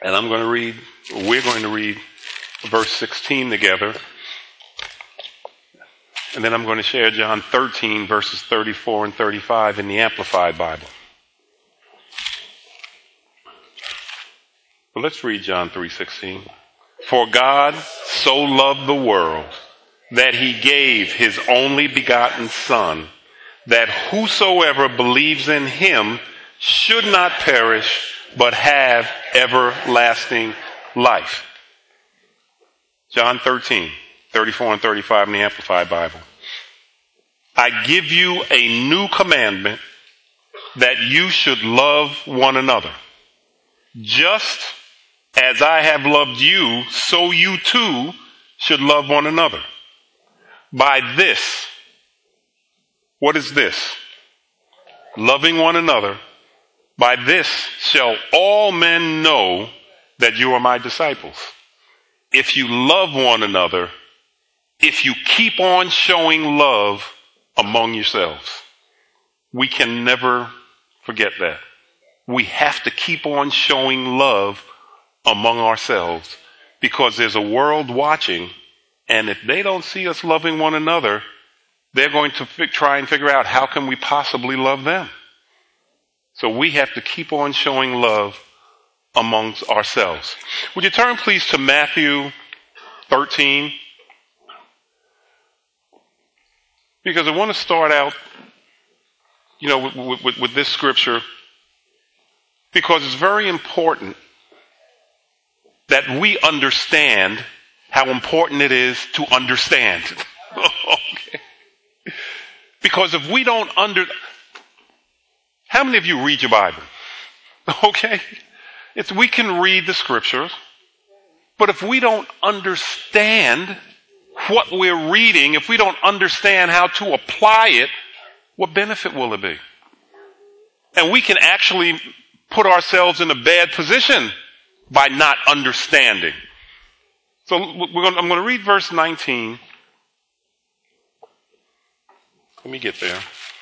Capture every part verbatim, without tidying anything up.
And I'm going to read, we're going to read verse sixteen together. And then I'm going to share John thirteen, verses thirty-four and thirty-five in the Amplified Bible. But let's read John three sixteen. For God so loved the world that he gave his only begotten Son, that whosoever believes in him should not perish, but have everlasting life. John thirteen, thirty-four and thirty-five in the Amplified Bible. I give you a new commandment, that you should love one another. Just as I have loved you, so you too should love one another. By this, what is this? Loving one another. By this shall all men know that you are my disciples, if you love one another, if you keep on showing love among yourselves. We can never forget that. We have to keep on showing love among ourselves, because there's a world watching, and if they don't see us loving one another, they're going to fi- try and figure out how can we possibly love them. So we have to keep on showing love amongst ourselves. Would you turn please to Matthew thirteen? Because I want to start out, you know, with, with, with this scripture, because it's very important that we understand how important it is to understand. Okay. Because if we don't under, how many of you read your Bible? Okay. It's, we can read the scriptures, but if we don't understand what we're reading, if we don't understand how to apply it, what benefit will it be? And we can actually put ourselves in a bad position by not understanding. So we're going, I'm going to read verse nineteen. Let me get there.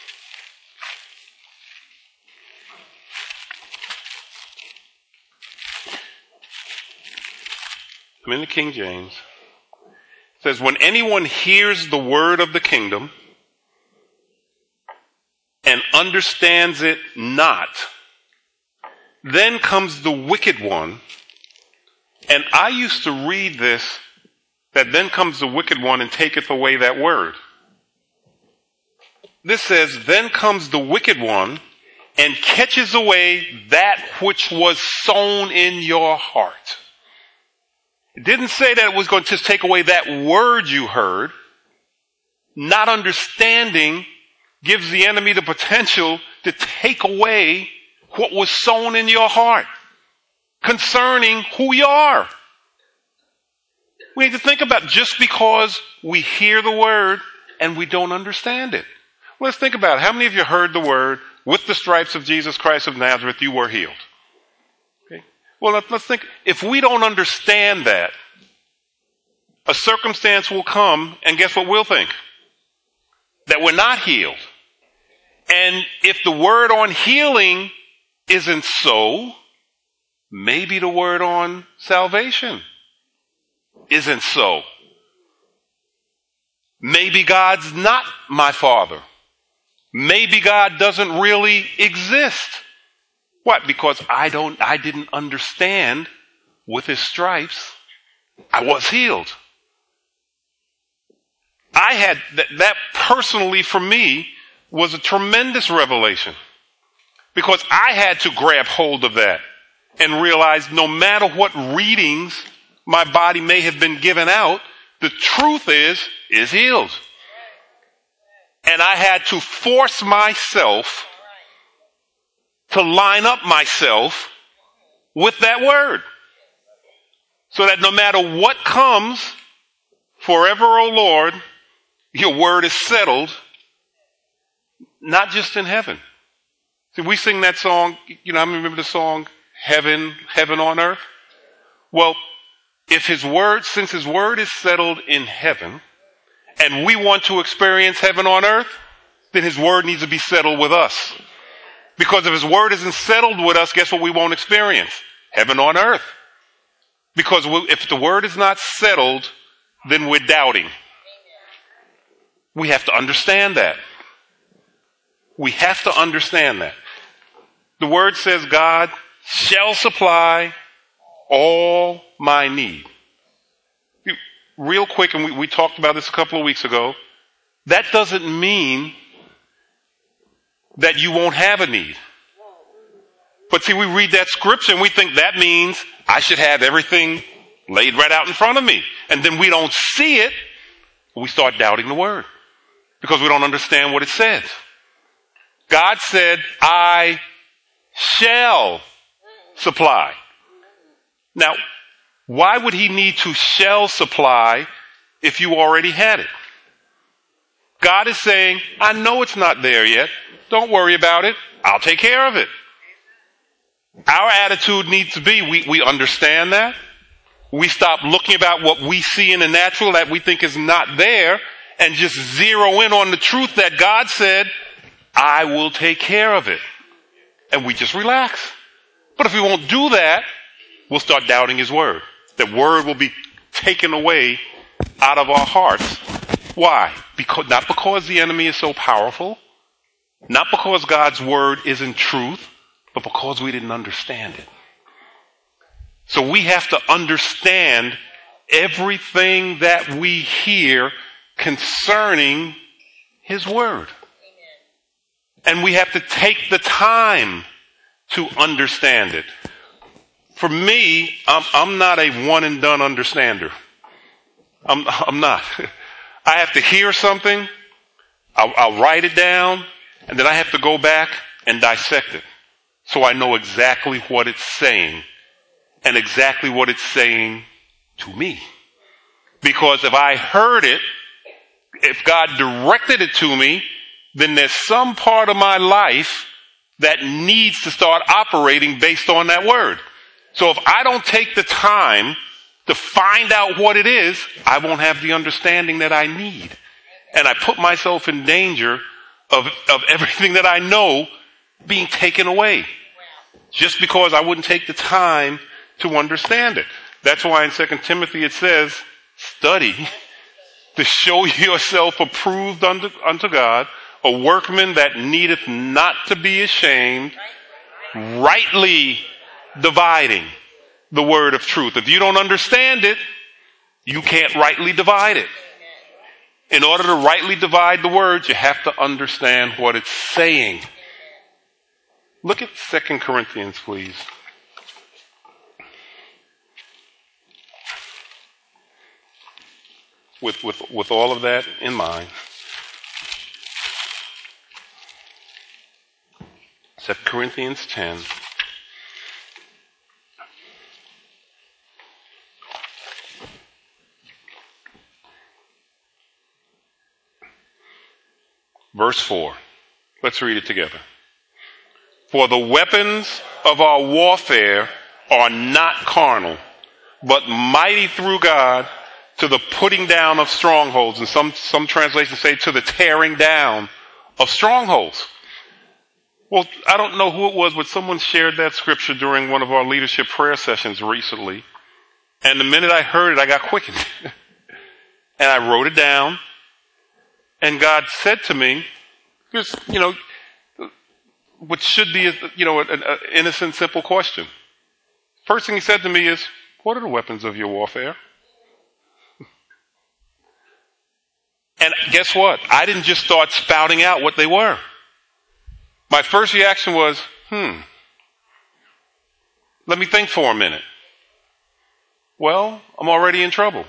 I'm in the King James. It says, when anyone hears the word of the kingdom and understands it not, then comes the wicked one. And I used to read this, that then comes the wicked one and taketh away that word. This says, then comes the wicked one and catches away that which was sown in your heart. It didn't say that it was going to just take away that word you heard. Not understanding gives the enemy the potential to take away what was sown in your heart concerning who you are. We need to think about just because we hear the word and we don't understand it. Let's think about it. How many of you heard the word, with the stripes of Jesus Christ of Nazareth, you were healed? Okay. Well, let's think, if we don't understand that, a circumstance will come, and guess what we'll think? That we're not healed. And if the word on healing isn't so, maybe the word on salvation isn't so. Maybe God's not my father. Maybe God doesn't really exist. What? Because I don't, I didn't understand with his stripes, I was healed. I had, that, that personally for me was a tremendous revelation. Because I had to grab hold of that and realize no matter what readings my body may have been given out, the truth is, is healed. And I had to force myself to line up myself with that word. So that no matter what comes, forever, O Lord, your word is settled, not just in heaven. See, we sing that song, you know, I remember the song, Heaven, Heaven on Earth. Well, if his word, since his word is settled in heaven, and we want to experience heaven on earth, then his word needs to be settled with us. Because if his word isn't settled with us, guess what we won't experience? Heaven on earth. Because if the word is not settled, then we're doubting. We have to understand that. We have to understand that. The word says God shall supply all my need. Real quick, and we, we talked about this a couple of weeks ago, that doesn't mean that you won't have a need. But see, we read that scripture and we think that means I should have everything laid right out in front of me. And then we don't see it. We start doubting the word because we don't understand what it says. God said, I shall supply. Now, why would he need to shall supply if you already had it? God is saying, I know it's not there yet. Don't worry about it. I'll take care of it. Our attitude needs to be, we, we understand that. We stop looking about what we see in the natural that we think is not there and just zero in on the truth that God said, I will take care of it. And we just relax. But if we won't do that, we'll start doubting his word. That word will be taken away out of our hearts. Why? Because, not because the enemy is so powerful, not because God's word isn't truth, but because we didn't understand it. So we have to understand everything that we hear concerning his word. And we have to take the time to understand it. For me, I'm, I'm not a one and done understander. I'm, I'm not. I have to hear something, I'll, I'll write it down, and then I have to go back and dissect it. So I know exactly what it's saying and exactly what it's saying to me. Because if I heard it, if God directed it to me, then there's some part of my life that needs to start operating based on that word. So if I don't take the time to find out what it is, I won't have the understanding that I need. And I put myself in danger of, of everything that I know being taken away. Just because I wouldn't take the time to understand it. That's why in Second Timothy it says, study to show yourself approved unto, unto God, a workman that needeth not to be ashamed, rightly dividing the word of truth. If you don't understand it, you can't rightly divide it. In order to rightly divide the word, you have to understand what it's saying. Look at Second Corinthians, please. With, with, with all of that in mind. Second Corinthians ten. Verse four. Let's read it together. For the weapons of our warfare are not carnal, but mighty through God to the putting down of strongholds. And some, some translations say to the tearing down of strongholds. Well, I don't know who it was, but someone shared that scripture during one of our leadership prayer sessions recently. And the minute I heard it, I got quickened. And I wrote it down. And God said to me, because, you know, what should be, you know, an innocent, simple question. First thing he said to me is, what are the weapons of your warfare? And guess what? I didn't just start spouting out what they were. My first reaction was, hmm, let me think for a minute. Well, I'm already in trouble.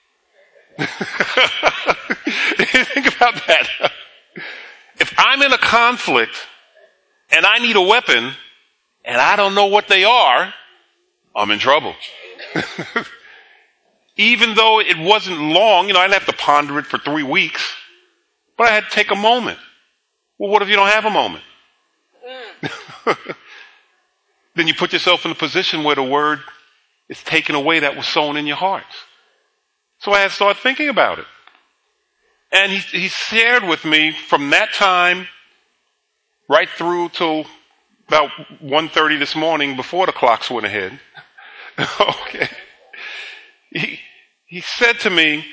Think about that. If I'm in a conflict and I need a weapon and I don't know what they are, I'm in trouble. Even though it wasn't long, you know, I didn't have to ponder it for three weeks, but I had to take a moment. Well, what if you don't have a moment? Then you put yourself in a position where the word is taken away that was sown in your heart. So I had to start thinking about it. And he, he shared with me from that time right through till about one thirty this morning before the clocks went ahead. Okay. he, he said to me,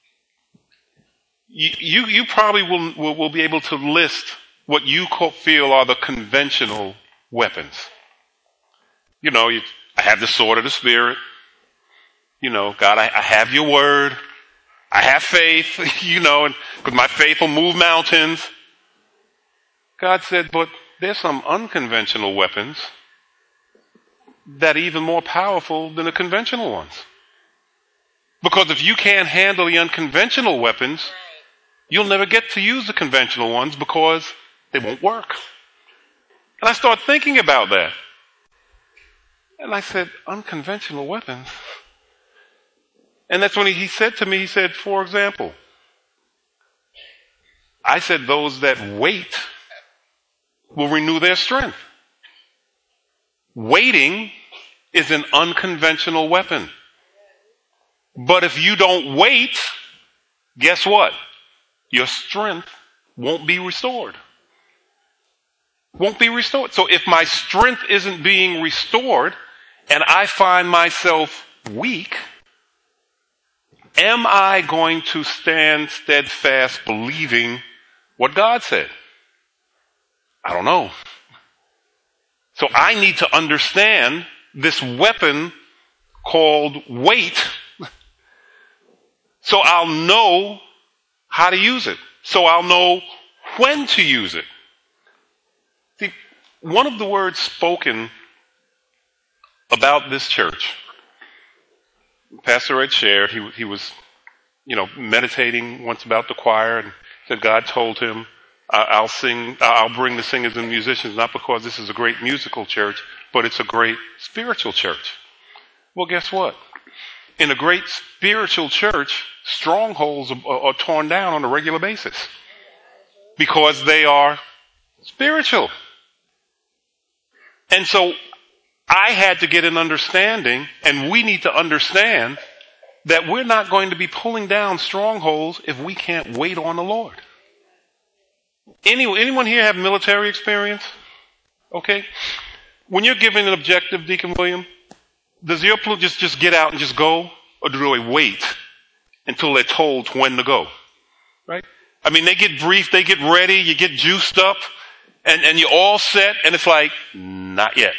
you, you, you probably will, will, will be able to list what you feel are the conventional weapons. You know, you, I have the sword of the Spirit. You know, God, I, I have your word. I have faith, you know, and because my faith will move mountains. God said, but there's some unconventional weapons that are even more powerful than the conventional ones. Because if you can't handle the unconventional weapons, you'll never get to use the conventional ones because they won't work. And I started thinking about that. And I said, unconventional weapons? And that's when he, he said to me, he said, for example, I said, those that wait will renew their strength. Waiting is an unconventional weapon. But if you don't wait, guess what? Your strength won't be restored. Won't be restored. So if my strength isn't being restored and I find myself weak, am I going to stand steadfast believing what God said? I don't know. So I need to understand this weapon called wait so I'll know how to use it. So I'll know when to use it. See, one of the words spoken about this church, Pastor Ed shared, he, he was, you know, meditating once about the choir and said God told him, I'll sing, I'll bring the singers and musicians, not because this is a great musical church, but it's a great spiritual church. Well, guess what? In a great spiritual church, strongholds are, are torn down on a regular basis because they are spiritual. And so I had to get an understanding, and we need to understand that we're not going to be pulling down strongholds if we can't wait on the Lord. Any, anyone here have military experience? Okay. When you're given an objective, Deacon William, does your platoon just, just get out and just go? Or do they wait until they're told when to go? Right? I mean, they get briefed, they get ready, you get juiced up, and, and you're all set, and it's like, not yet.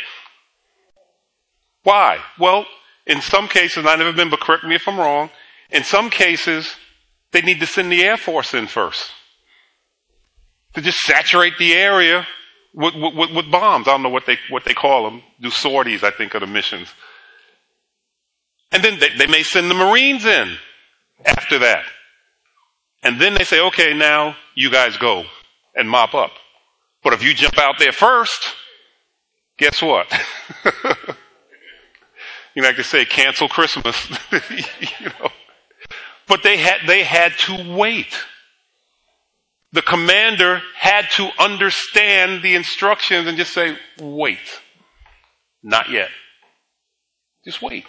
Why? Well, in some cases, and I've never been, but correct me if I'm wrong, in some cases, they need to send the Air Force in first. To just saturate the area with, with, with bombs. I don't know what they, what they call them. Do sorties, I think, are the missions. And then they, they may send the Marines in after that. And then they say, okay, now you guys go and mop up. But if you jump out there first, guess what? You know, like they say, cancel Christmas. You know. But they had, they had to wait. The commander had to understand the instructions and just say, wait. Not yet. Just wait.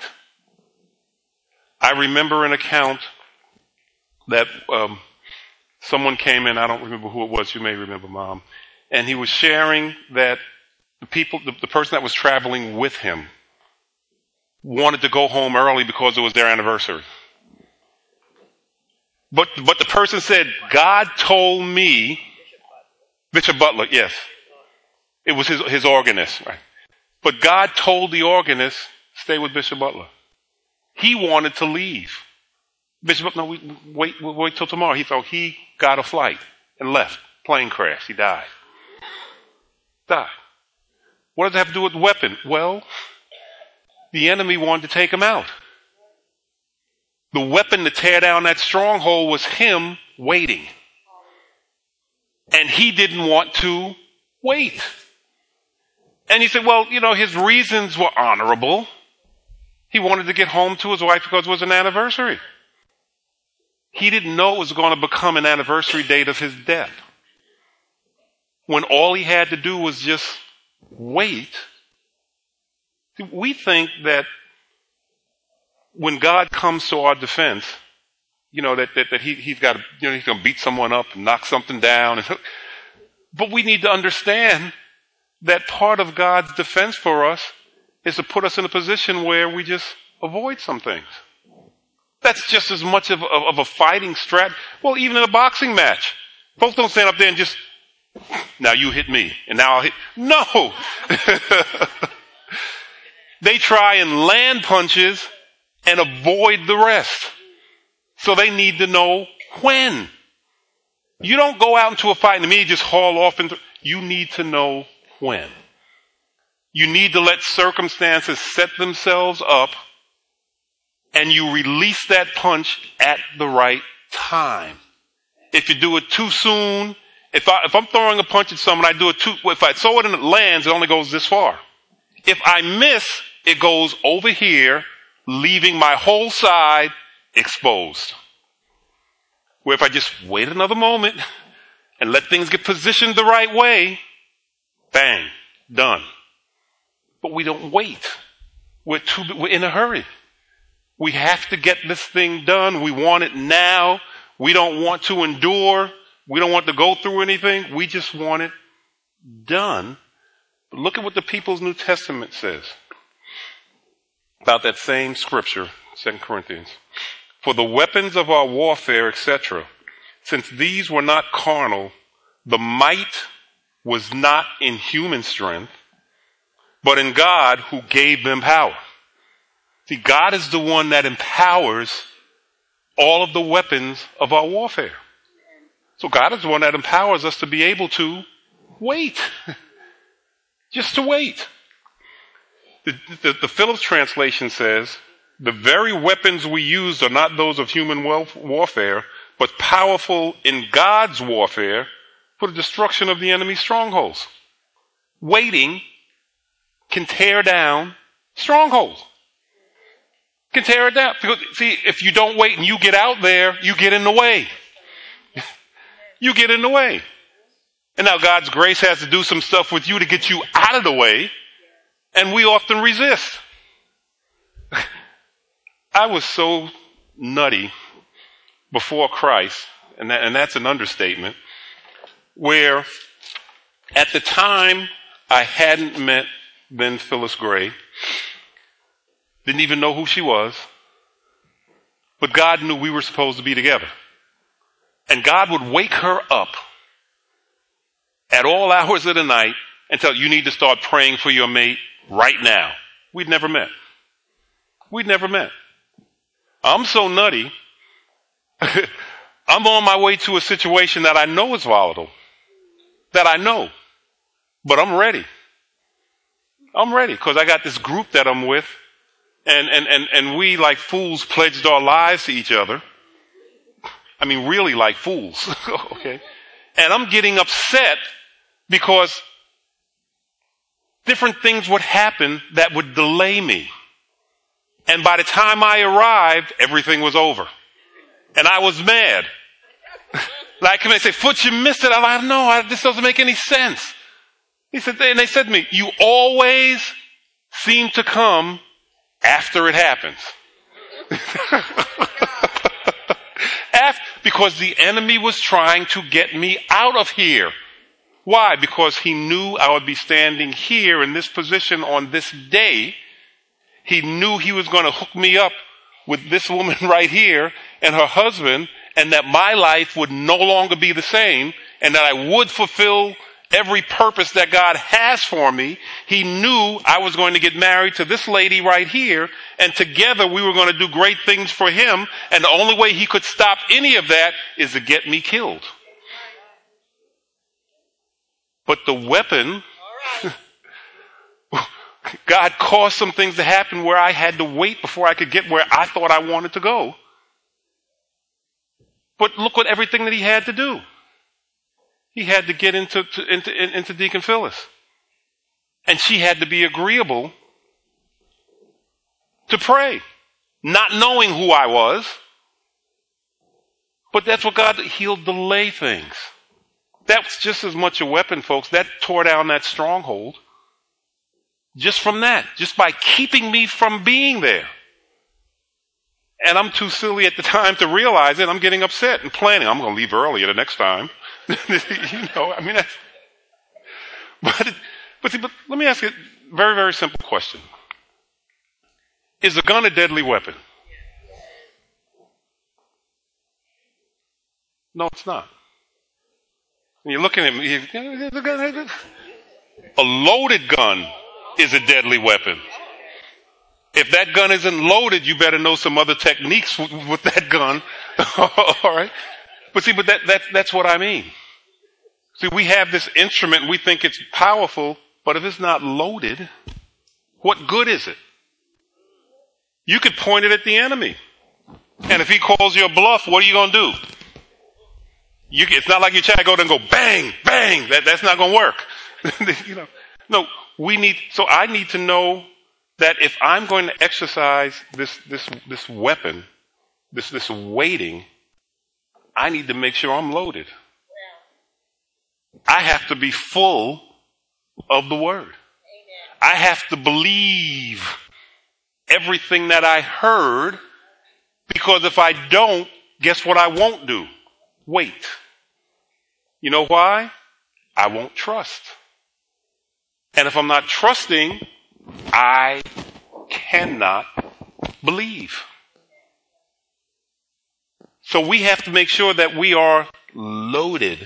I remember an account that um, someone came in, I don't remember who it was, you may remember, Mom, and he was sharing that the people, the, the person that was traveling with him wanted to go home early because it was their anniversary. But, but the person said, God told me, Bishop Butler, yes. It was his, his organist, right? But God told the organist, stay with Bishop Butler. He wanted to leave. Bishop, no, we, wait, we'll wait till tomorrow. He thought he got a flight and left. Plane crash. He died. Died. What does it have to do with the weapon? Well, the enemy wanted to take him out. The weapon to tear down that stronghold was him waiting. And he didn't want to wait. And he said, well, you know, his reasons were honorable. He wanted to get home to his wife because it was an anniversary. He didn't know it was going to become an anniversary date of his death. When all he had to do was just wait. We think that when God comes to our defense, you know, that, that, that he, he's got, you know, he's going to beat someone up and knock something down. But we need to understand that part of God's defense for us is to put us in a position where we just avoid some things. That's just as much of, of, of a fighting strat. Well, even in a boxing match, folks don't stand up there and just, now you hit me, and now I'll hit. No! They try and land punches and avoid the rest. So they need to know when. You don't go out into a fight and immediately just haul off. Into, you need to know when. You need to let circumstances set themselves up and you release that punch at the right time. If you do it too soon, if, I, if I'm throwing a punch at someone, I do it too, if I throw it and it lands, it only goes this far. If I miss, it goes over here, leaving my whole side exposed. Where if I just wait another moment and let things get positioned the right way, bang, done. But we don't wait. We're too, we're in a hurry. We have to get this thing done. We want it now. We don't want to endure. We don't want to go through anything. We just want it done. But look at what the People's New Testament says about that same scripture, Second Corinthians. For the weapons of our warfare, et cetera, since these were not carnal, the might was not in human strength, but in God who gave them power. See, God is the one that empowers all of the weapons of our warfare. So God is the one that empowers us to be able to wait. Just to wait. The, the, the Phillips translation says, the very weapons we use are not those of human warfare, but powerful in God's warfare for the destruction of the enemy's strongholds. Waiting can tear down strongholds. Can tear it down. Because, see, if you don't wait and you get out there, you get in the way. You get in the way. And now God's grace has to do some stuff with you to get you out of the way. And we often resist. I was so nutty before Christ, and, that, and that's an understatement, where at the time I hadn't met then Phyllis Gray, didn't even know who she was, but God knew we were supposed to be together. And God would wake her up at all hours of the night and tell you need to start praying for your mate right now. We'd never met. We'd never met. I'm so nutty. I'm on my way to a situation that I know is volatile. That I know. But I'm ready. I'm ready because I got this group that I'm with. And, and, and, and we, like fools, pledged our lives to each other. I mean, really like fools. Okay. And I'm getting upset because different things would happen that would delay me. And by the time I arrived, everything was over. And I was mad. Like, when they say, Foots, you missed it. I'm like, no, I, this doesn't make any sense. He said, and they said to me, you always seem to come after it happens. After, because the enemy was trying to get me out of here. Why? Because he knew I would be standing here in this position on this day. He knew he was going to hook me up with this woman right here and her husband, and that my life would no longer be the same, and that I would fulfill every purpose that God has for me. He knew I was going to get married to this lady right here, and together we were going to do great things for him, and the only way he could stop any of that is to get me killed. But the weapon, God caused some things to happen where I had to wait before I could get where I thought I wanted to go. But look at everything that he had to do. He had to get into, to, into, into Deacon Phyllis. And she had to be agreeable to pray, not knowing who I was. But that's what God, he'll delay things. That's just as much a weapon, folks. That tore down that stronghold. Just from that. Just by keeping me from being there. And I'm too silly at the time to realize it. I'm getting upset and planning. I'm going to leave earlier the next time. You know, I mean, that's, but, but, see, but let me ask you a very, very simple question. Is a gun a deadly weapon? No, it's not. And you're looking at me. A loaded gun is a deadly weapon. If that gun isn't loaded, you better know some other techniques with, with that gun. All right. But see, but that, that, that's what I mean. See, we have this instrument, we think it's powerful, but if it's not loaded, what good is it? You could point it at the enemy. And if he calls you a bluff, what are you going to do? You, it's not like you try to go there and go bang, bang. That, that's not going to work. you know, no, we need, so I need to know that if I'm going to exercise this, this, this weapon, this, this waiting, I need to make sure I'm loaded. I have to be full of the word. I have to believe everything that I heard, because if I don't, guess what I won't do? Wait. You know why? I won't trust. And if I'm not trusting, I cannot believe. So we have to make sure that we are loaded.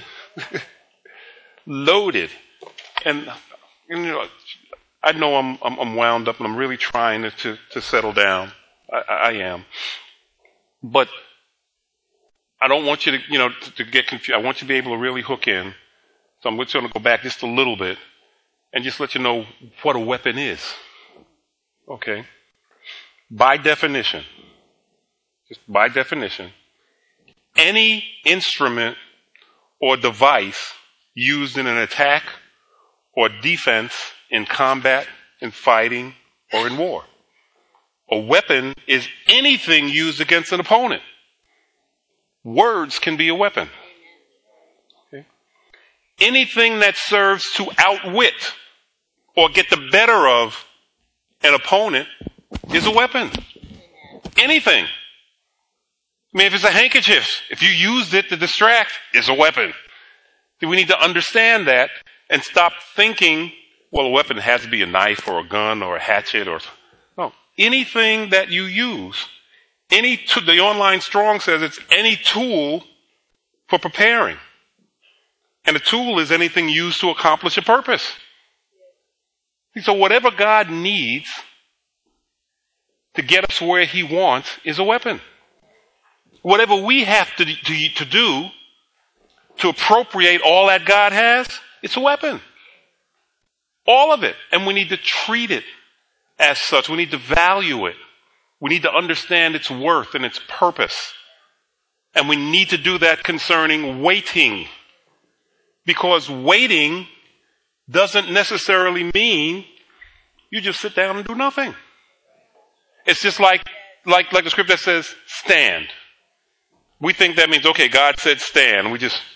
Loaded. And, you know, I know I'm, I'm, I'm wound up and I'm really trying to, to, to settle down. I, I am. But I don't want you to, you know, to, to get confused. I want you to be able to really hook in. So I'm just going to go back just a little bit and just let you know what a weapon is. Okay? By definition, just by definition, any instrument or device used in an attack or defense in combat, in fighting, or in war. A weapon is anything used against an opponent. Words can be a weapon. Okay. Anything that serves to outwit or get the better of an opponent is a weapon. Anything. I mean, if it's a handkerchief, if you used it to distract, it's a weapon. We need to understand that and stop thinking, well, a weapon has to be a knife or a gun or a hatchet or no. Anything that you use, any t- the online strong says it's any tool for preparing. And a tool is anything used to accomplish a purpose. So whatever God needs to get us where he wants is a weapon. Whatever we have to, to, to do to appropriate all that God has, it's a weapon. All of it. And we need to treat it as such. We need to value it. We need to understand its worth and its purpose. And we need to do that concerning waiting. Because waiting doesn't necessarily mean you just sit down and do nothing. It's just like, like, like the scripture that says, stand. We think that means, okay, God said stand. We just,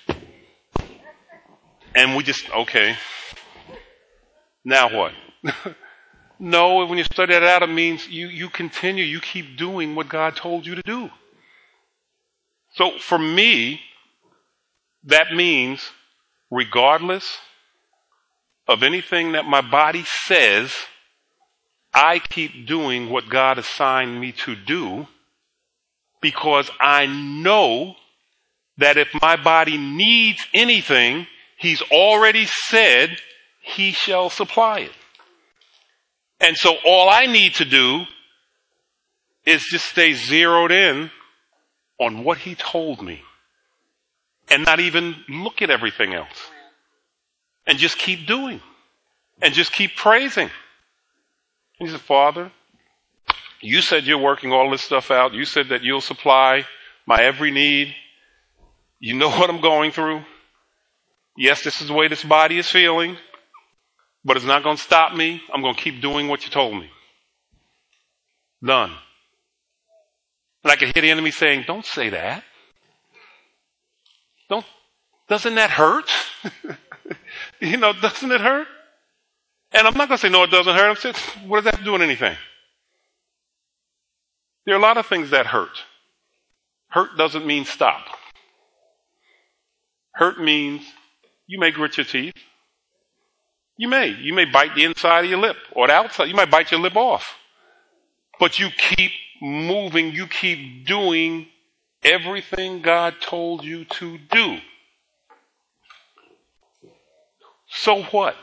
and we just, okay. Now what? No, when you study that out, it means you, you continue, you keep doing what God told you to do. So for me, that means regardless of anything that my body says, I keep doing what God assigned me to do, because I know that if my body needs anything, he's already said he shall supply it. And so all I need to do is just stay zeroed in on what he told me and not even look at everything else, and just keep doing and just keep praising. And he said, Father, you said you're working all this stuff out. You said that you'll supply my every need. You know what I'm going through. Yes, this is the way this body is feeling, but it's not going to stop me. I'm going to keep doing what you told me. Done. And I can hear the enemy saying, don't say that. Don't, doesn't that hurt? You know, doesn't it hurt? And I'm not going to say, no, it doesn't hurt. I'm saying, what does that have to do with anything? There are a lot of things that hurt. Hurt doesn't mean stop. Hurt means you may grit your teeth. You may. You may bite the inside of your lip or the outside. You might bite your lip off. But you keep moving. You keep doing everything God told you to do. So what?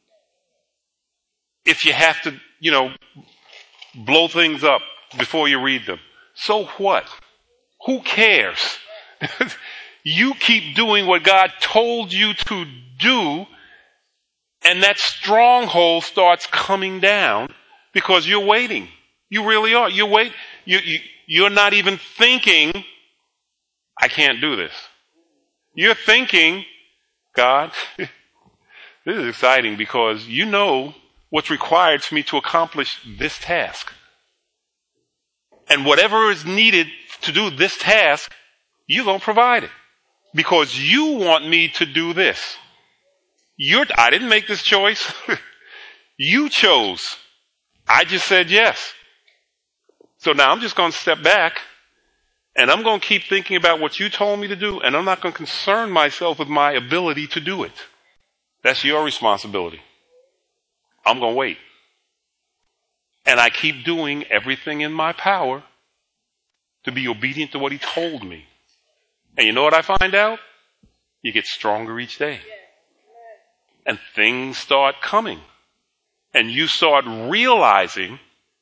If you have to, you know, blow things up before you read them. So what? Who cares? You keep doing what God told you to do, and that stronghold starts coming down because you're waiting. You really are. You wait. You, you, you're not even thinking, I can't do this. You're thinking, God, this is exciting because you know what's required for me to accomplish this task. And whatever is needed to do this task, you're going to provide it. Because you want me to do this. You're, I didn't make this choice. You chose. I just said yes. So now I'm just going to step back and I'm going to keep thinking about what you told me to do, and I'm not going to concern myself with my ability to do it. That's your responsibility. I'm going to wait. And I keep doing everything in my power to be obedient to what he told me. And you know what I find out? You get stronger each day. And things start coming. And you start realizing,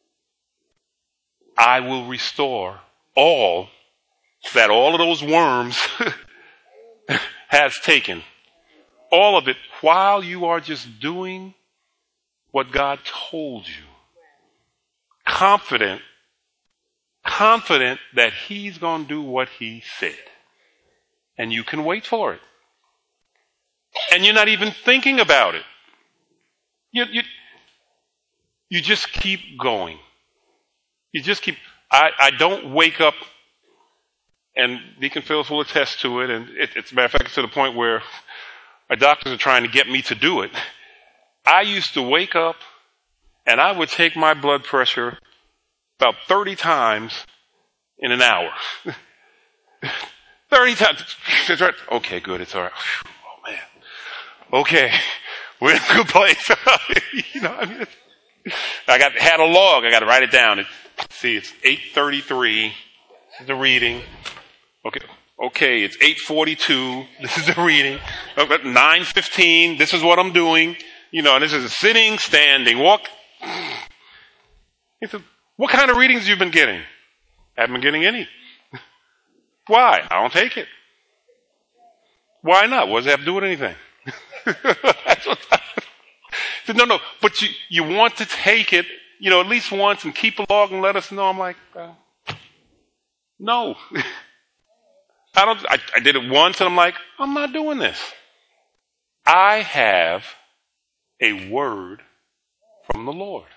I will restore all that all of those worms has taken. All of it while you are just doing what God told you. Confident, confident that he's going to do what he said. And you can wait for it. And you're not even thinking about it. You, you, you just keep going. You just keep, I, I don't wake up, and Deacon Phillips will attest to it, and it, it's a matter of fact, it's to the point where my doctors are trying to get me to do it. I used to wake up, and I would take my blood pressure about thirty times in an hour. thirty times. Okay, good, it's all right. Oh, man. Okay, we're in a good place. You know, I mean, I got had a log. I got to write it down. It, see, it's eight thirty-three. This is the reading. Okay, okay, it's eight forty-two. This is the reading. nine fifteen. This is what I'm doing. You know, this is sitting, standing, walk. He said, "What kind of readings you've been getting?" I haven't been getting any. Why? I don't take it. Why not? What does it have to do with anything? That's what I said, no, no, but you, you want to take it, you know, at least once and keep a log and let us know. I'm like, uh, no. I don't, I, I did it once and I'm like, I'm not doing this. I have a word from the Lord.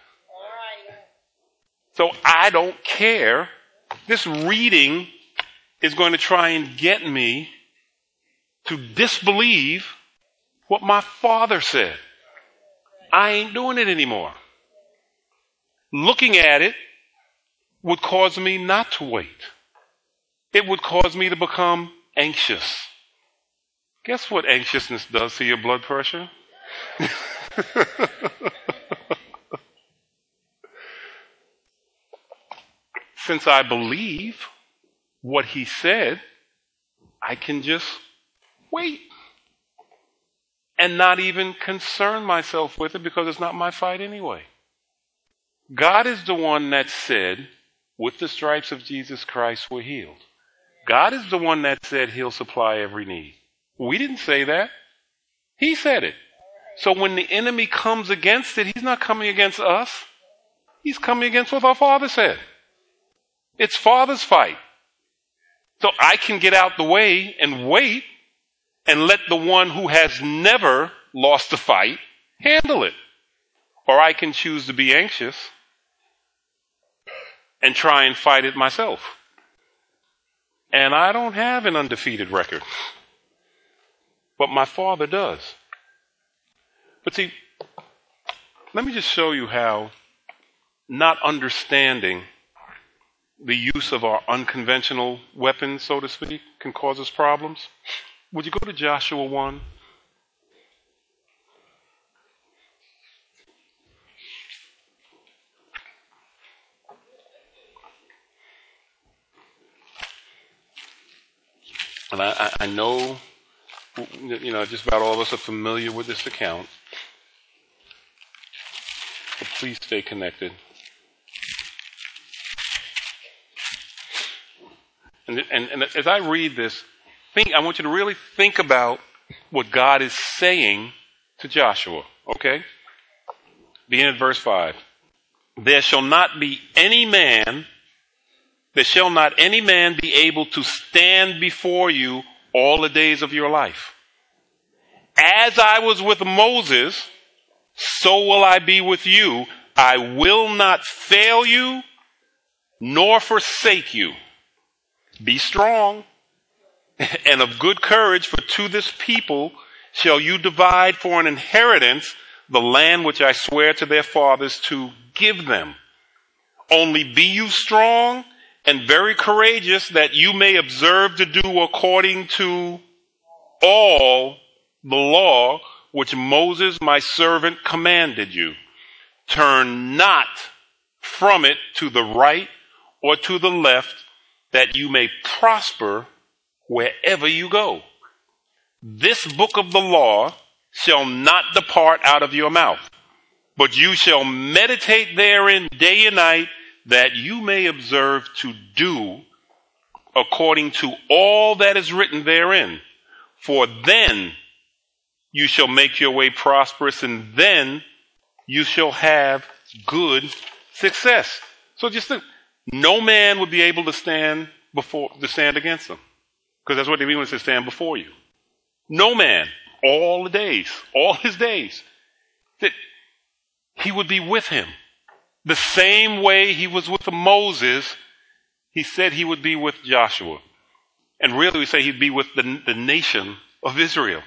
So I don't care. This reading is going to try and get me to disbelieve what my Father said. I ain't doing it anymore. Looking at it would cause me not to wait. It would cause me to become anxious. Guess what anxiousness does to your blood pressure? Since I believe what he said, I can just wait and not even concern myself with it because it's not my fight anyway. God is the one that said, with the stripes of Jesus Christ we're healed. God is the one that said he'll supply every need. We didn't say that. He said it. So when the enemy comes against it, he's not coming against us. He's coming against what our Father said. It's Father's fight. So I can get out the way and wait and let the one who has never lost a fight handle it. Or I can choose to be anxious and try and fight it myself. And I don't have an undefeated record. But my Father does. But see, let me just show you how not understanding the use of our unconventional weapons, so to speak, can cause us problems. Would you go to Joshua one? And I, I, I know, you know, just about all of us are familiar with this account. But please stay connected. And, and, and as I read this, think, I want you to really think about what God is saying to Joshua, okay? Beginning at verse five. There shall not be any man, there shall not any man be able to stand before you all the days of your life. As I was with Moses, so will I be with you. I will not fail you, nor forsake you. Be strong and of good courage, for to this people shall you divide for an inheritance the land which I swear to their fathers to give them. Only be you strong and very courageous, that you may observe to do according to all the law which Moses my servant commanded you. Turn not from it to the right or to the left, that you may prosper wherever you go. This book of the law shall not depart out of your mouth, but you shall meditate therein day and night, that you may observe to do according to all that is written therein. For then you shall make your way prosperous, and then you shall have good success. So just think, no man would be able to stand before, to stand against them. Because that's what they mean when it says stand before you. No man, all the days, all his days, that he would be with him. The same way he was with Moses, he said he would be with Joshua. And really we say he'd be with the, the nation of Israel.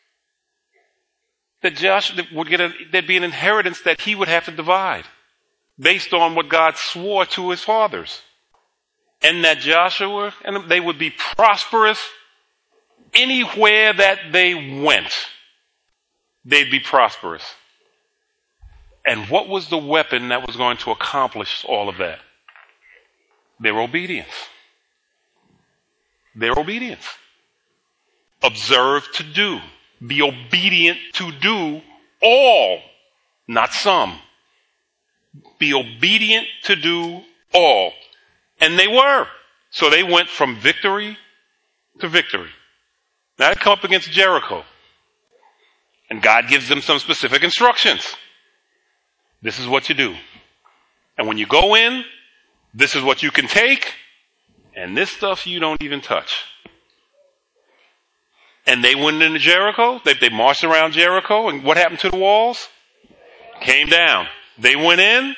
That Joshua would get a, there'd be an inheritance that he would have to divide, based on what God swore to his fathers. And that Joshua, and they would be prosperous anywhere that they went. They'd be prosperous. And what was the weapon that was going to accomplish all of that? Their obedience. Their obedience. Observe to do. Be obedient to do all, not some. Be obedient to do all. And they were. So they went from victory to victory. Now they come up against Jericho. And God gives them some specific instructions. This is what you do. And when you go in, this is what you can take. And this stuff you don't even touch. And they went into Jericho. They, they marched around Jericho. And what happened to the walls? Came down. They went in.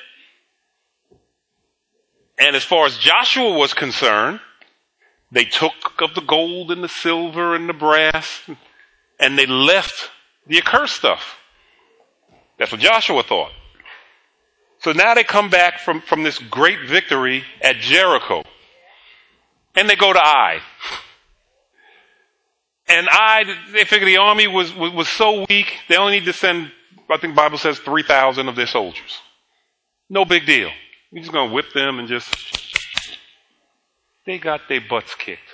And as far as Joshua was concerned, they took of the gold and the silver and the brass, and they left the accursed stuff. That's what Joshua thought. So now they come back from, from this great victory at Jericho. And they go to Ai. And Ai, they figure the army was, was, was so weak, they only need to send, I think the Bible says, three thousand of their soldiers. No big deal. You're just going to whip them and just... They got their butts kicked.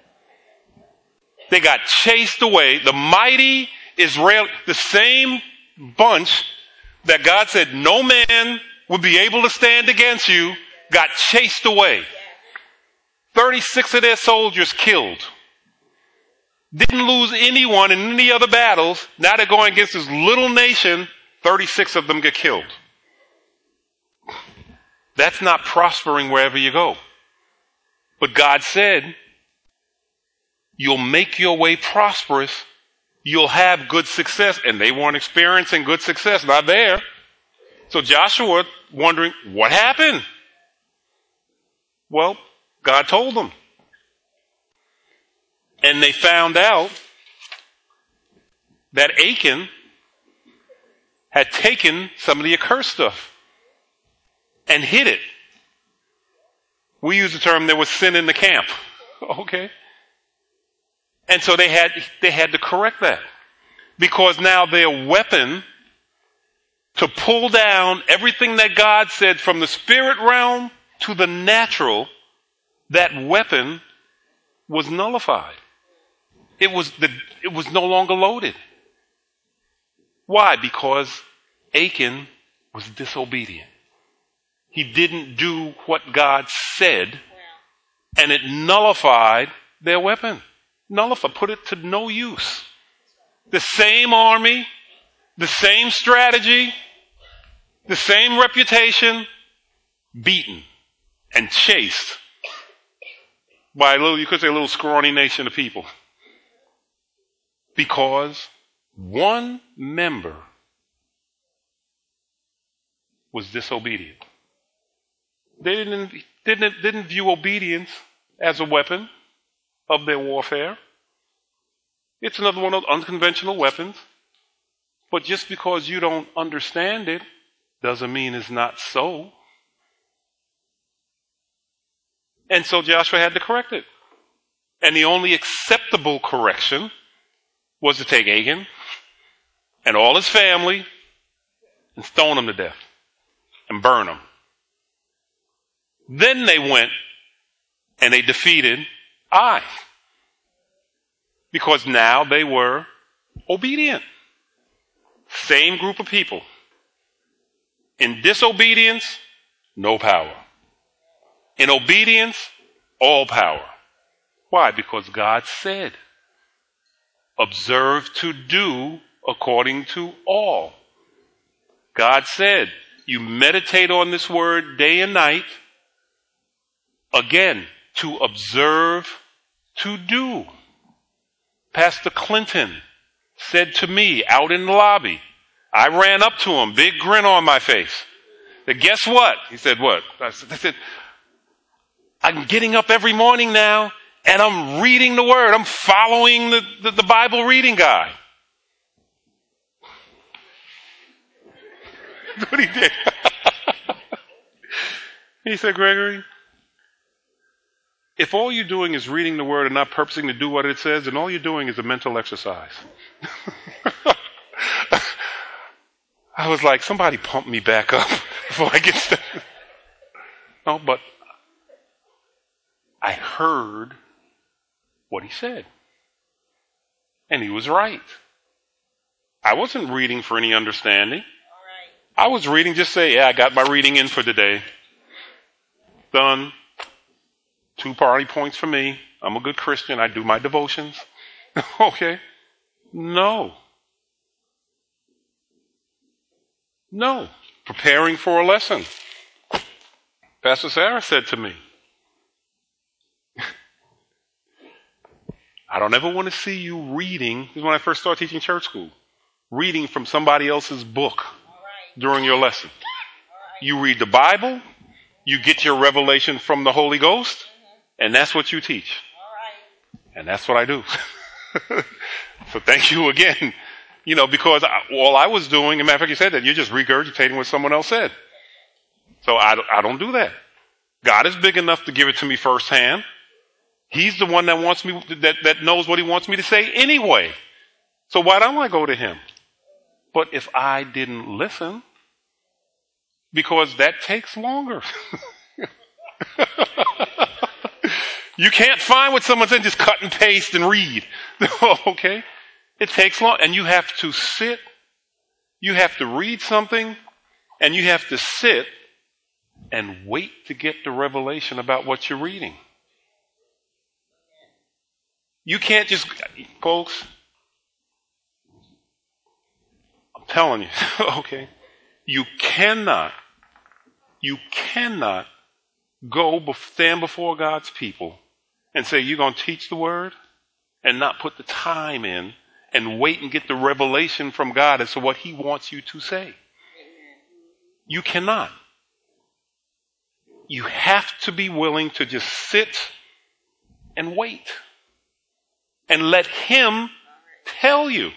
They got chased away. The mighty Israel, the same bunch that God said no man would be able to stand against you, got chased away. thirty-six of their soldiers killed. Didn't lose anyone in any other battles. Now they're going against this little nation. thirty-six of them get killed. That's not prospering wherever you go. But God said, you'll make your way prosperous. You'll have good success. And they weren't experiencing good success. Not there. So Joshua wondering, what happened? Well, God told them. And they found out that Achan had taken some of the accursed stuff and hid it. We use the term, there was sin in the camp. Okay. And so they had, they had to correct that. Because now their weapon to pull down everything that God said from the spirit realm to the natural, that weapon was nullified. It was the, it was no longer loaded. Why? Because Achan was disobedient. He didn't do what God said, and it nullified their weapon. Nullified, put it to no use. The same army, the same strategy, the same reputation, beaten and chased by a little, you could say a little scrawny nation of people. Because one member was disobedient. They didn't, didn't, didn't view obedience as a weapon of their warfare. It's another one of unconventional weapons. But just because you don't understand it doesn't mean it's not so. And so Joshua had to correct it. And the only acceptable correction was to take Achan and all his family and stone them to death and burn them. Then they went and they defeated Ai, because now they were obedient. Same group of people. In disobedience, no power. In obedience, all power. Why? Because God said, observe to do according to all. God said, you meditate on this word day and night. Again, to observe to do. Pastor Clinton said to me out in the lobby, I ran up to him, big grin on my face. I said, guess what? He said, what? I said, I said, I'm getting up every morning now and I'm reading the word. I'm following the, the, the Bible reading guy. That's what he did. He said, Gregory, if all you're doing is reading the word and not purposing to do what it says, then all you're doing is a mental exercise. I was like, somebody pump me back up before I get started. No, but I heard what he said. And he was right. I wasn't reading for any understanding. I was reading just say, yeah, I got my reading in for today. Done. Two party points for me. I'm a good Christian. I do my devotions. Okay. No. No. Preparing for a lesson. Pastor Sarah said to me, I don't ever want to see you reading. This is when I first started teaching church school. Reading from somebody else's book during your lesson. You read the Bible. You get your revelation from the Holy Ghost. And that's what you teach. And that's what I do. So thank you again. You know, because I, all I was doing, as a matter of fact, you said that, you're just regurgitating what someone else said. So I, I don't do that. God is big enough to give it to me firsthand. He's the one that wants me, that, that knows what he wants me to say anyway. So why don't I go to him? But if I didn't listen, because that takes longer. You can't find what someone said, just cut and paste and read. Okay? It takes long. And you have to sit. You have to read something. And you have to sit and wait to get the revelation about what you're reading. You can't just, folks, I'm telling you, okay? You cannot, you cannot go stand before God's people and say you're going to teach the word and not put the time in and wait and get the revelation from God as to what he wants you to say. You cannot. You have to be willing to just sit and wait and let him tell you.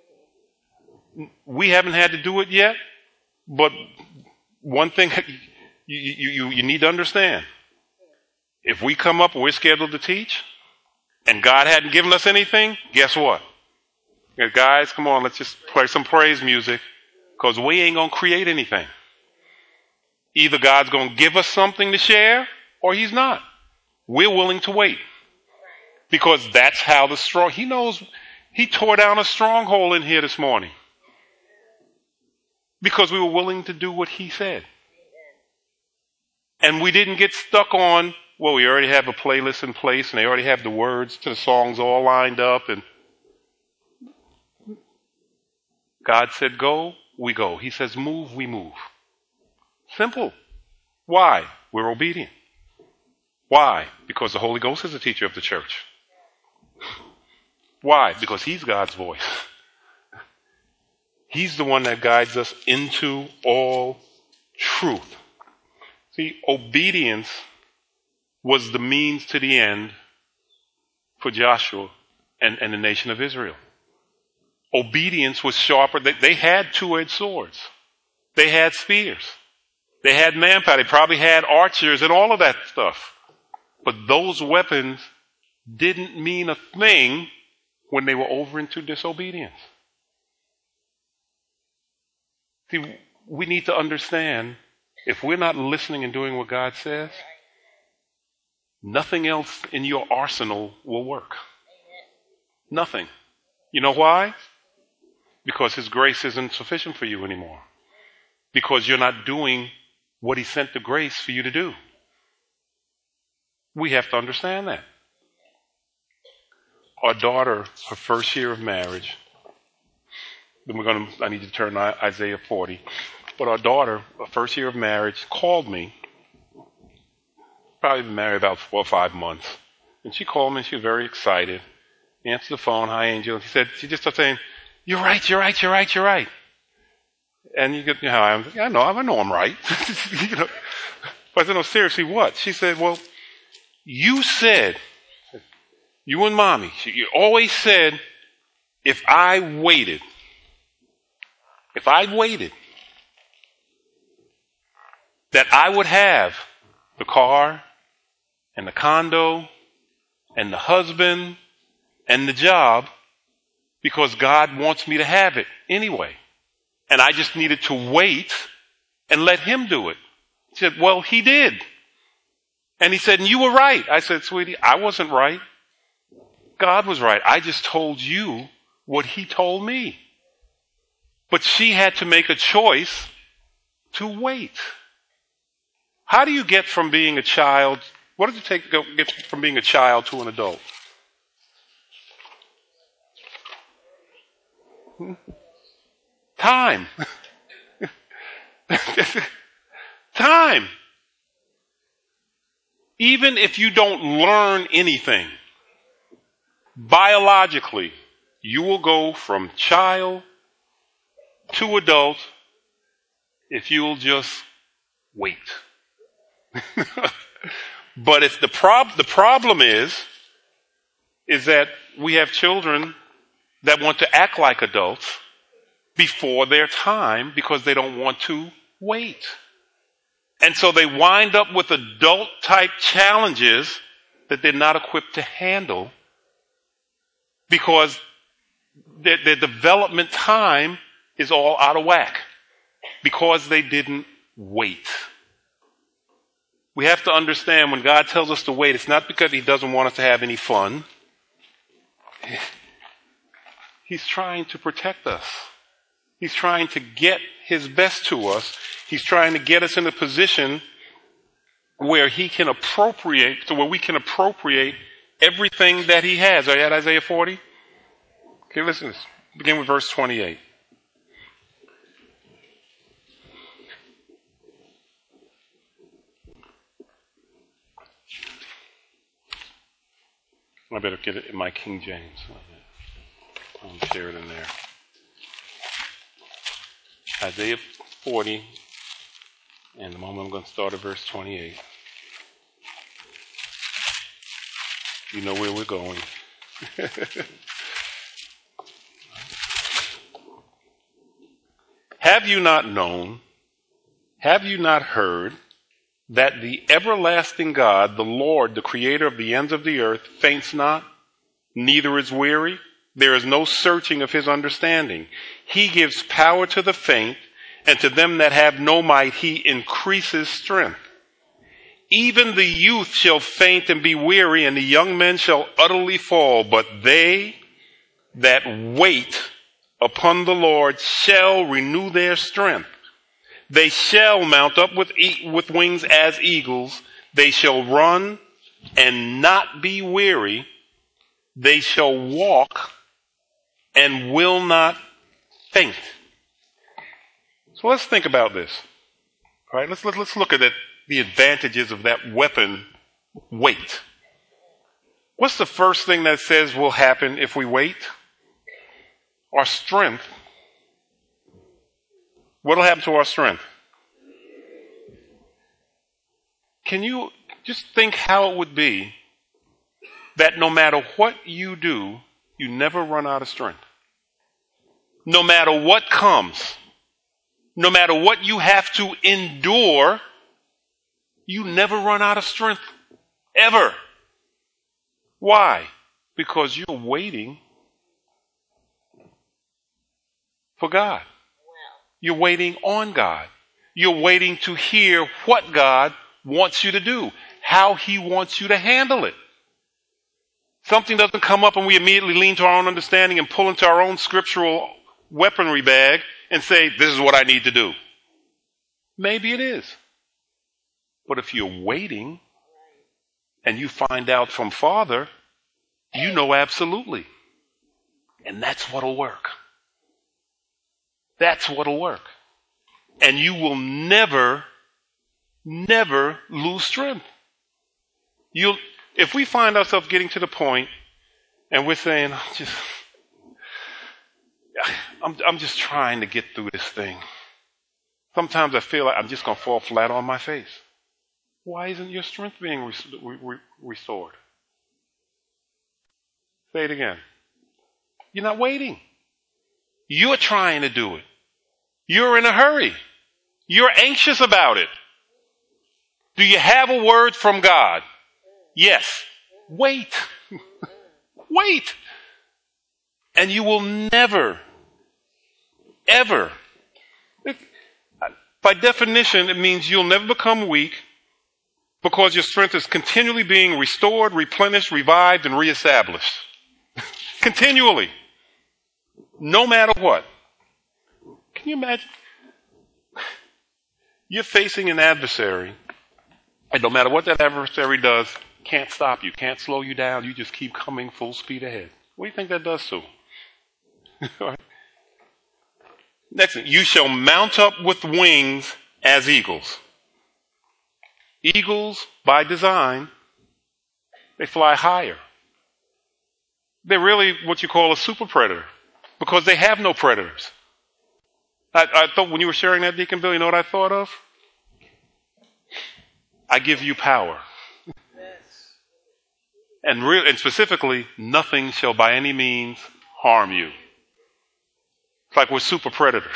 We haven't had to do it yet, but one thing you, you, you, you need to understand. If we come up and we're scheduled to teach and God hadn't given us anything, guess what? Guys, come on, let's just play some praise music because we ain't going to create anything. Either God's going to give us something to share or he's not. We're willing to wait. Because that's how the strong, he knows, he tore down a stronghold in here this morning. Because we were willing to do what he said. And we didn't get stuck on, well, we already have a playlist in place and they already have the words to the songs all lined up. And God said, go, we go. He says, move, we move. Simple. Why? We're obedient. Why? Because the Holy Ghost is the teacher of the church. Why? Because he's God's voice. He's the one that guides us into all truth. See, obedience was the means to the end for Joshua and, and the nation of Israel. Obedience was sharper. They, they had two-edged swords. They had spears. They had manpower. They probably had archers and all of that stuff. But those weapons didn't mean a thing when they were over into disobedience. See, we need to understand, if we're not listening and doing what God says, nothing else in your arsenal will work. Nothing. You know why? Because his grace isn't sufficient for you anymore. Because you're not doing what he sent the grace for you to do. We have to understand that. Our daughter, her first year of marriage, then we're going to, I need to turn to Isaiah forty. But our daughter, her first year of marriage, called me. Probably been married about four or five months. And she called me and she was very excited. Answered the phone, hi Angel. And she said, she just started saying, you're right, you're right, you're right, you're right. And you get, you know, I'm, I know, I know I'm right. you know. But I said, no, seriously, what? She said, well, you said, you and mommy, you always said, if I waited, if I waited, that I would have the car and the condo and the husband and the job because God wants me to have it anyway. And I just needed to wait and let him do it. She said, well, he did. And he said, and you were right. I said, sweetie, I wasn't right. God was right. I just told you what he told me. But she had to make a choice to wait. How do you get from being a child, what does it take to go, get from being a child to an adult? Hmm? Time. Time. Even if you don't learn anything, biologically, you will go from child to adult if you'll just wait. But if the prob- the problem is, is that we have children that want to act like adults before their time because they don't want to wait. And so they wind up with adult type challenges that they're not equipped to handle because their, their development time is all out of whack because they didn't wait. We have to understand when God tells us to wait, it's not because he doesn't want us to have any fun. He's trying to protect us. He's trying to get his best to us. He's trying to get us in a position where he can appropriate, so where we can appropriate everything that he has. Are you at Isaiah forty? Okay, listen to this. Begin with verse twenty-eight. I better get it in my King James. I'll share it in there. Isaiah forty, and the moment I'm going to start at verse twenty-eight. You know where we're going. Have you not known, have you not heard, that the everlasting God, the Lord, the creator of the ends of the earth, faints not, neither is weary? There is no searching of his understanding. He gives power to the faint, and to them that have no might he increases strength. Even the youth shall faint and be weary, and the young men shall utterly fall. But they that wait upon the Lord shall renew their strength. They shall mount up with, e- with wings as eagles. They shall run and not be weary. They shall walk and will not faint. So let's think about this. All right, let's, let's, let's look at it. The advantages of that weapon, wait. What's the first thing that says will happen if we wait? Our strength. What will happen to our strength? Can you just think how it would be that no matter what you do, you never run out of strength? No matter what comes, no matter what you have to endure, you never run out of strength, ever. Why? Because you're waiting for God. You're waiting on God. You're waiting to hear what God wants you to do, how he wants you to handle it. Something doesn't come up and we immediately lean to our own understanding and pull into our own scriptural weaponry bag and say, this is what I need to do. Maybe it is. But if you're waiting and you find out from Father, you know absolutely. And that's what'll work. That's what'll work. And you will never, never lose strength. You'll, if we find ourselves getting to the point and we're saying, just, I'm, I'm just trying to get through this thing. Sometimes I feel like I'm just going to fall flat on my face. Why isn't your strength being re- re- restored? Say it again. You're not waiting. You're trying to do it. You're in a hurry. You're anxious about it. Do you have a word from God? Yes. Wait. Wait. And you will never, ever, by definition, it means you'll never become weak, because your strength is continually being restored, replenished, revived, and reestablished. Continually. No matter what. Can you imagine? You're facing an adversary, and no matter what that adversary does, can't stop you, can't slow you down. You just keep coming full speed ahead. What do you think that does to him? Next thing, you shall mount up with wings as eagles. Eagles, by design, they fly higher. They're really what you call a super predator, because they have no predators. I, I thought when you were sharing that, Deacon Bill, you know what I thought of? I give you power. And, real, and specifically, nothing shall by any means harm you. It's like we're super predators.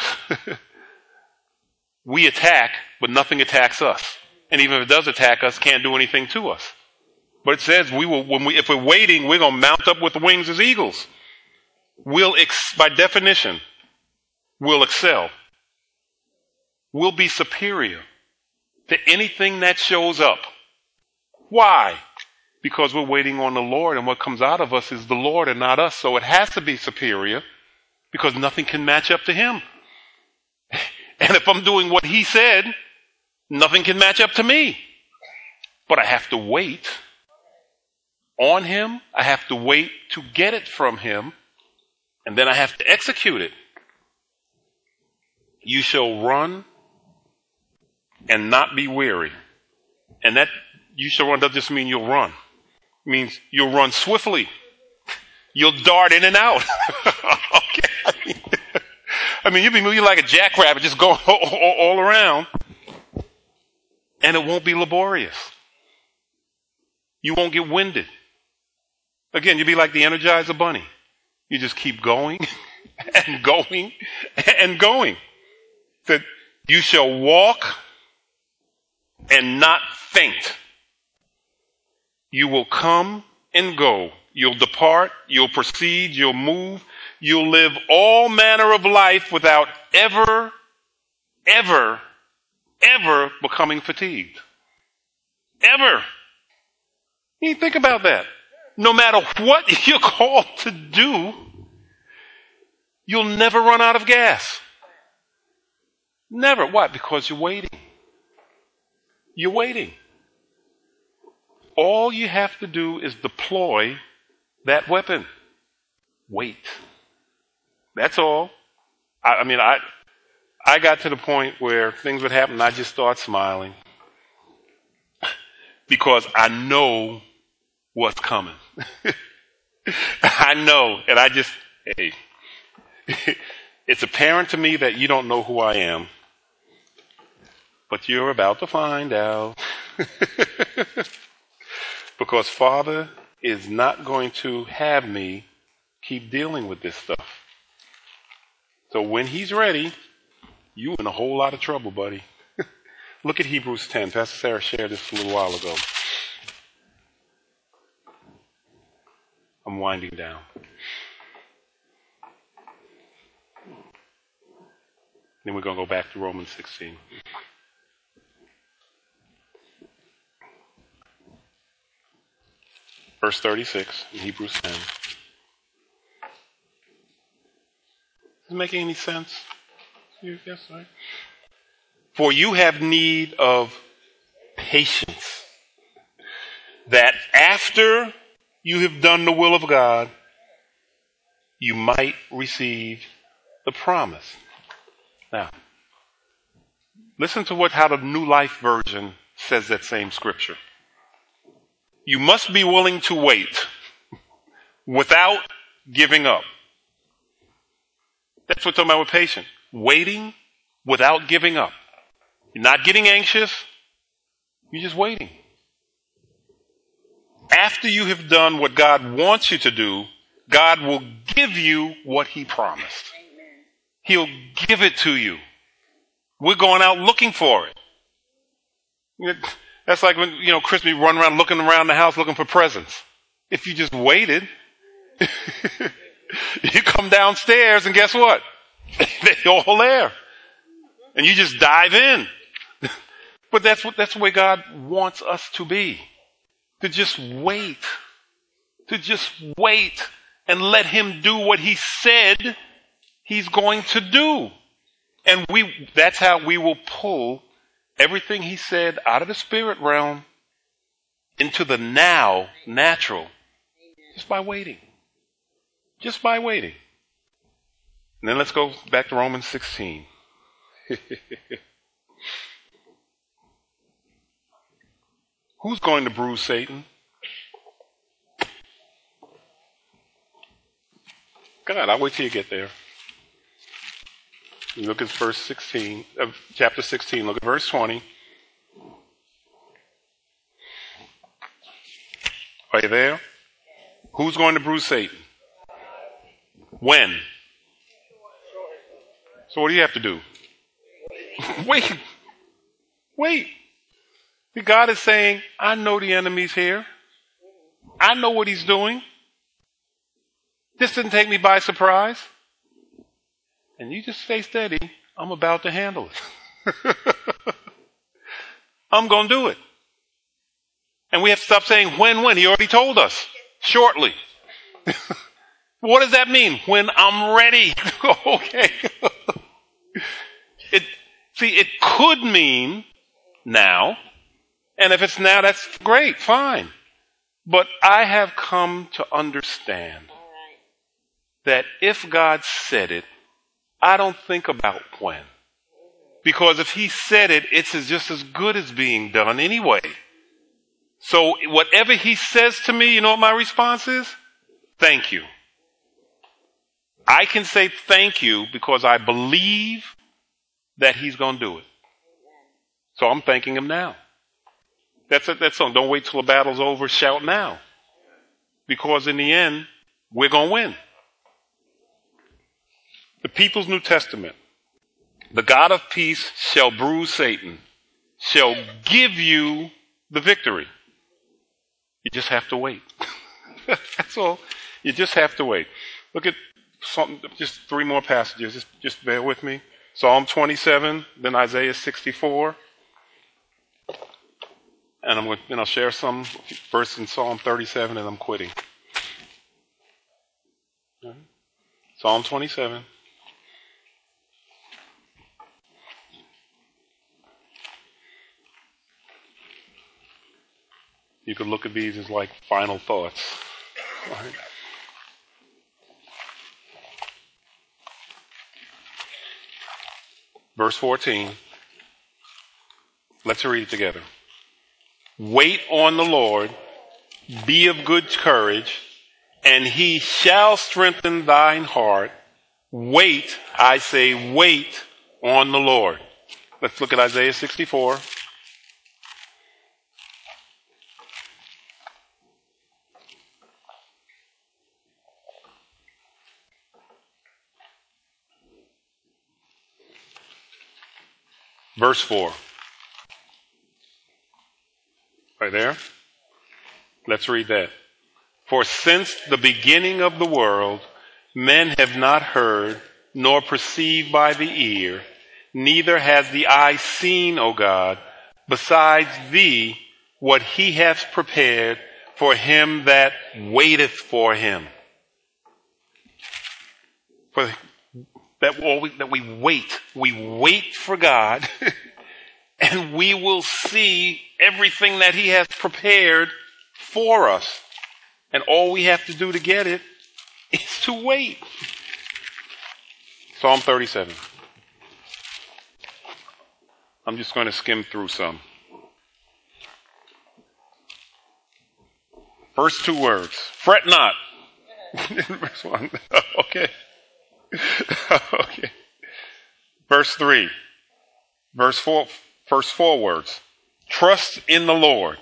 We attack, but nothing attacks us. And even if it does attack us, can't do anything to us. But it says we will, when we, if we're waiting, we're going to mount up with wings as eagles. We'll, ex, by definition, we'll excel. We'll be superior to anything that shows up. Why? Because we're waiting on the Lord, and what comes out of us is the Lord and not us. So it has to be superior, because nothing can match up to him. And if I'm doing what he said, nothing can match up to me. But I have to wait on him. I have to wait to get it from him. And then I have to execute it. You shall run and not be weary. And that you shall run doesn't just mean you'll run. It means you'll run swiftly. You'll dart in and out. Okay. I mean, I mean, you'll be moving like a jackrabbit, just going all, all, all around. And it won't be laborious. You won't get winded. Again, you'll be like the Energizer Bunny. You just keep going and going and going. That you shall walk and not faint. You will come and go. You'll depart. You'll proceed. You'll move. You'll live all manner of life without ever, ever, ever becoming fatigued. Ever. You think about that. No matter what you're called to do, you'll never run out of gas. Never. Why? Because you're waiting. You're waiting. All you have to do is deploy that weapon. Wait. That's all. I, I mean, I I got to the point where things would happen and I just start smiling. Because I know what's coming. I know. And I just, hey, it's apparent to me that you don't know who I am. But you're about to find out. Because Father is not going to have me keep dealing with this stuff. So when he's ready, you're in a whole lot of trouble, buddy. Look at Hebrews ten. Pastor Sarah shared this a little while ago. I'm winding down. Then we're going to go back to Romans sixteen. Verse thirty-six in Hebrews ten. Is it making any sense? Yes, right. For you have need of patience, that after you have done the will of God, you might receive the promise. Now, listen to what how the New Life Version says that same scripture. You must be willing to wait without giving up. That's what we're talking about with patience. Waiting without giving up. You're not getting anxious. You're just waiting. After you have done what God wants you to do, God will give you what he promised. He'll give it to you. We're going out looking for it. That's like when, you know, Chris be running around looking around the house looking for presents. If you just waited, you come downstairs and guess what? They're all there. And you just dive in. But that's what, that's the way God wants us to be. To just wait. To just wait and let him do what he said he's going to do. And we, that's how we will pull everything he said out of the spirit realm into the now, natural, just by waiting. Just by waiting. And then let's go back to Romans sixteen. Who's going to bruise Satan? God, I'll wait till you get there. You look at verse sixteen, uh, chapter sixteen. Look at verse twenty. Are you there? Who's going to bruise Satan? When? So what do you have to do? Wait. Wait. See, God is saying, I know the enemy's here. I know what he's doing. This didn't take me by surprise. And you just stay steady. I'm about to handle it. I'm going to do it. And we have to stop saying when, when. He already told us. Shortly. What does that mean? When I'm ready. Okay. It, see, it could mean now. And if it's now, that's great, fine. But I have come to understand that if God said it, I don't think about when. Because if he said it, it's just as good as being done anyway. So whatever he says to me, you know what my response is? Thank you. I can say thank you because I believe that he's going to do it. So I'm thanking him now. That's it. That's something. Don't wait till the battle's over. Shout now. Because in the end, we're going to win. The People's New Testament. The God of peace shall bruise Satan, shall give you the victory. You just have to wait. That's all. You just have to wait. Look at some, just three more passages. Just, just bear with me. Psalm twenty-seven, then Isaiah sixty-four. And I'm going to, and I'll share some verse in Psalm thirty-seven, and I'm quitting. Right. Psalm twenty-seven. You could look at these as like final thoughts. Right. Verse fourteen. Let's read it together. Wait on the Lord, be of good courage, and he shall strengthen thine heart. Wait, I say, wait on the Lord. Let's look at Isaiah sixty-four. Verse four. Right there. Let's read that. For since the beginning of the world, men have not heard, nor perceived by the ear, neither has the eye seen, O God, besides thee, what he hath prepared for him that waiteth for him. For that, well, we, that we wait. We wait for God, and we will see everything that he has prepared for us. And all we have to do to get it is to wait. Psalm thirty-seven. I'm just going to skim through some. First two words. Fret not. Verse one. Okay. Okay. Verse three. Verse four. First four words. Trust in the Lord.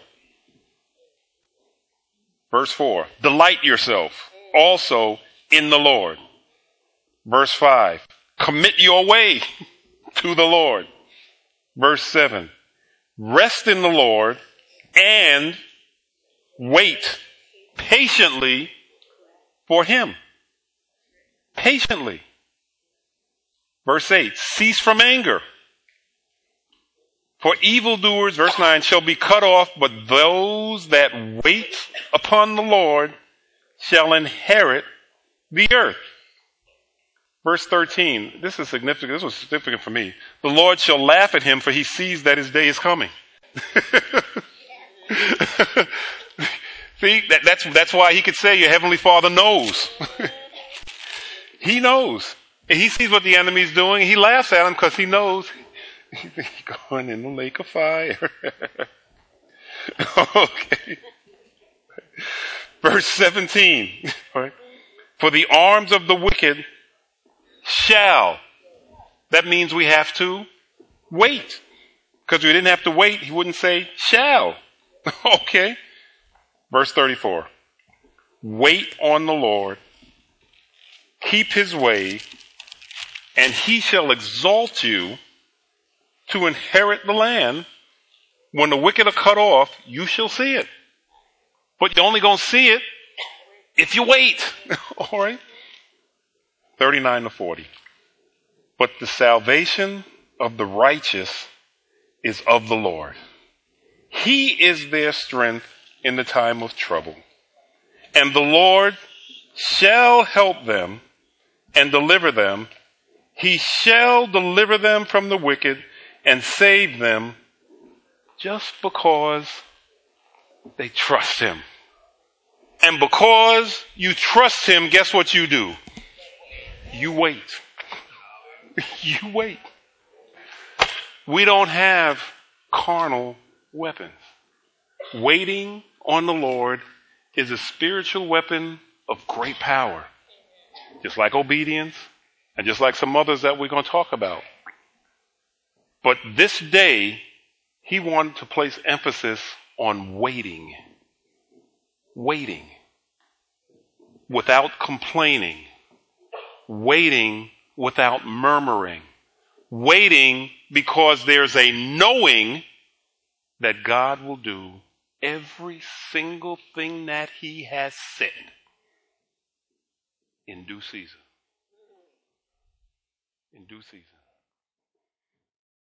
Verse four. Delight yourself also in the Lord. Verse five. Commit your way to the Lord. Verse seven. Rest in the Lord and wait patiently for him. Patiently. Verse eight. Cease from anger. For evildoers, verse nine, shall be cut off, but those that wait upon the Lord shall inherit the earth. Verse thirteen, this is significant. This was significant for me. The Lord shall laugh at him, for he sees that his day is coming. See, that, that's, that's why he could say your heavenly Father knows. He knows. And he sees what the enemy's doing. He laughs at him because he knows he's going in the lake of fire. Okay. Verse seventeen. Right? For the arms of the wicked shall. That means we have to wait. Because if we didn't have to wait, he wouldn't say shall. Okay. Verse thirty-four. Wait on the Lord. Keep his way. And he shall exalt you to inherit the land. When the wicked are cut off, you shall see it. But you're only going to see it if you wait. All right? thirty-nine to forty. But the salvation of the righteous is of the Lord. He is their strength in the time of trouble. And the Lord shall help them and deliver them. He shall deliver them from the wicked and save them just because they trust him. And because you trust him, guess what you do? You wait. You wait. We don't have carnal weapons. Waiting on the Lord is a spiritual weapon of great power. Just like obedience and just like some others that we're going to talk about. But this day, he wanted to place emphasis on waiting. Waiting. Without complaining. Waiting without murmuring. Waiting because there's a knowing that God will do every single thing that he has said in due season. In due season.